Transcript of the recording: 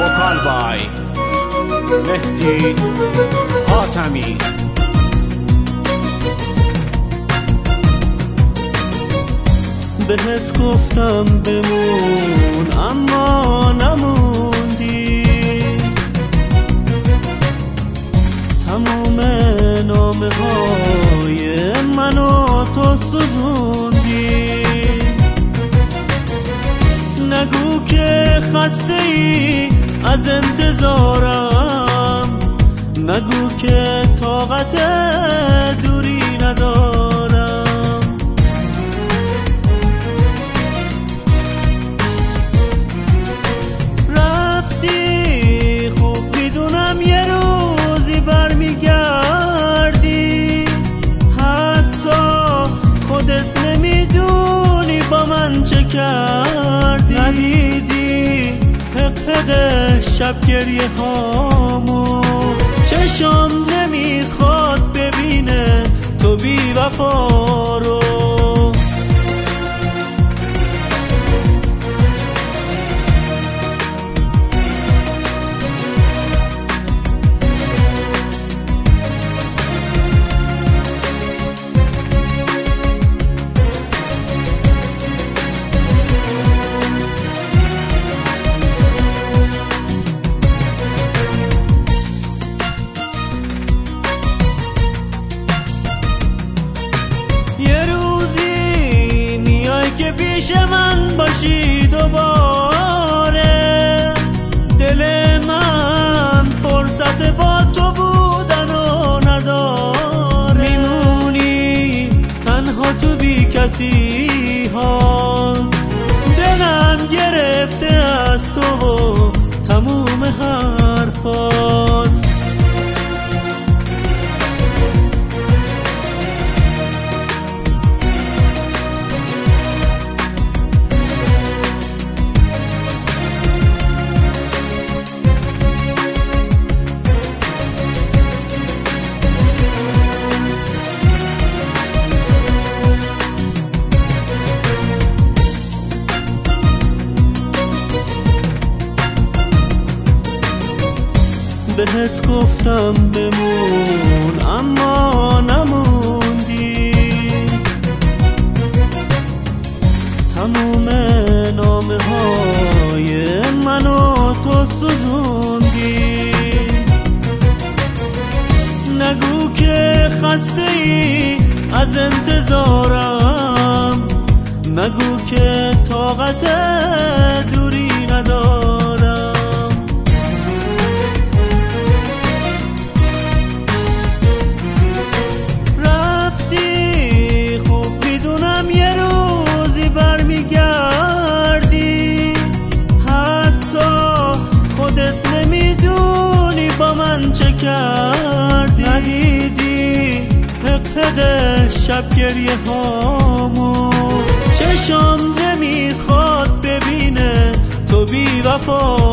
وکال بای مهدی حاتمی. بهت گفتم بمون اما نموندی، تموم نامه های منو تو سوزوندی. نگو که خسته ای از انتظارم، نگو که طاقت دوری ندارم. رفتی خوب میدونم یه روزی برمیگردی، حتی خودت نمیدونی با من چه کردی. ندیدی حق شب گریه هامو، چشم نمیخواد ببینه تو بی وفا رو. که پیش من باشی دوباره، دل من فرصت با تو بودنو نداره. میمونی تنها تو بی کسی ها، دلم گرفته از تو و تموم حرفات. بهت گفتم بمون اما نموندی، تموم نامه های منو تو سوزوندی. نگو که خسته ای از انتظارم، نگو که طاقت دوری ندارم. برمیگردی، حتی خودت نمیدونی با من چه کردی. ندیدی حق شب گریه هامو، چشم نمیخواد ببینه تو بی وفا